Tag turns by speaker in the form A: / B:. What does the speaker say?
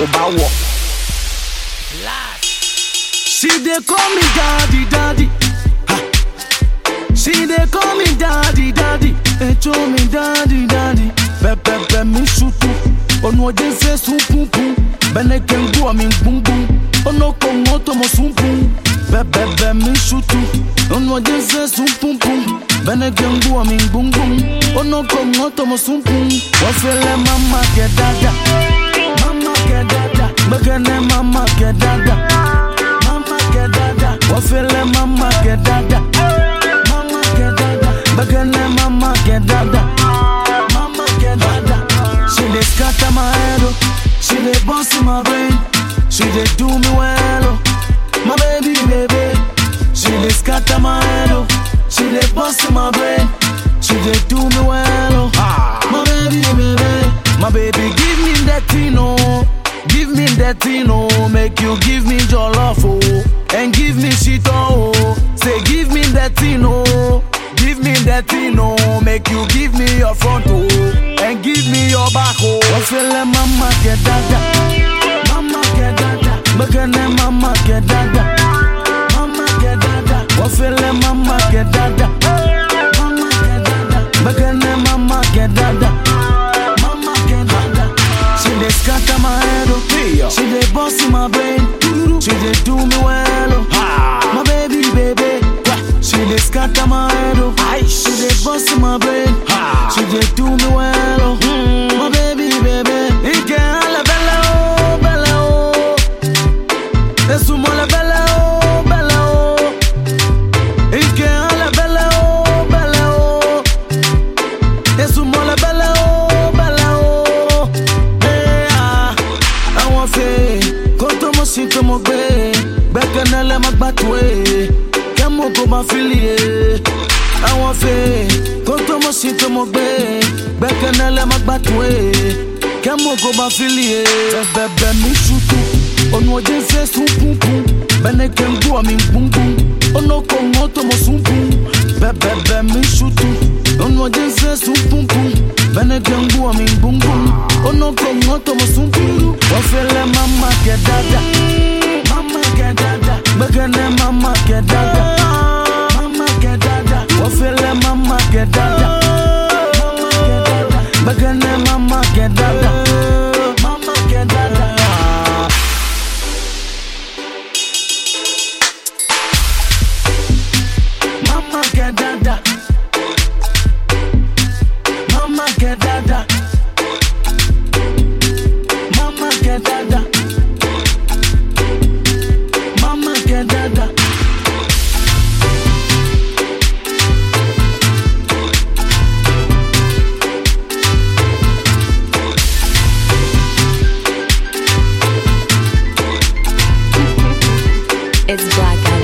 A: Obawo. She dey call me daddy, daddy. Ha. She dey call me daddy, daddy. They show me daddy, daddy. Pepe me shutu. Ono de se supu pu. Bene kengu mi bum bum. Ono kongo to mo supu. Pepe me shutu. Ono de se supu pu. Bene kengu mi bum bum. Ono kongo to mo supu. Wafele mama ke dada. Mama ke dada. Bekene mama ke dada. Mama ke dada. Wafele mama ke dada. Mama ke dada. Bekene mama ke dada. Mama ke dada. She dey scatter my head, oh. She dey bounce in my brain. She dey do me well, oh. My baby, baby. She dey scatter my head, oh. She dey bounce in my brain. She dey do me well, oh. My baby, baby. My baby, give me that thing, oh. Give me that thing, oh. Make you give me your love, oh. And give me shit, oh. Say give me that thing, oh. Give me that thing, oh. Make you give me your front, oh. And give me your back, oh. Wafele mama ke dada. Mama ke dada. Bekene mama ke dada. Mama ke dada. Wafele mama ke dada. Mama ke dada. Bekene mama ke dada. Mama ke dada. She dey scatter my head, oh. She dey bounce in my brain. She dey do me well, oh. My baby, baby. She dey scatter my head, oh. She dey bounce in my brain. She dey do me well, oh. My baby, baby. Ike ala bella, oh, bella, oh. Esumo la bella, oh, bella, oh. Ike ala bella, oh, bella, oh. Esumo la bella, oh, bella, oh. Hey, ah. I want fe, konto mo sinto mo gbe. Bekanele magbatwe. Kemo go ma filie. I want fe, konto mo sinto mo gbe. Bekanele magbatwe. Kemo go ma filie. Bebe mi shutu. Ono je se supu. Bene kengu mi bum bum. Ono kongo to mo supu. Bebe mi shutu. Ono je se supu. Bene kengu mi bum bum. Ono kongo to mo supu. Wafele mama ke dada. Mama ke dada. Bekene mama ke dada. Mama ke dada. Wafele mama ke dada. Mama ke dada. Bekene mama ke dada. Mama ke dada. Mama ke dada. Mama ke dada. Mama ke dada. Mama ke dada.
B: It's Black Eyed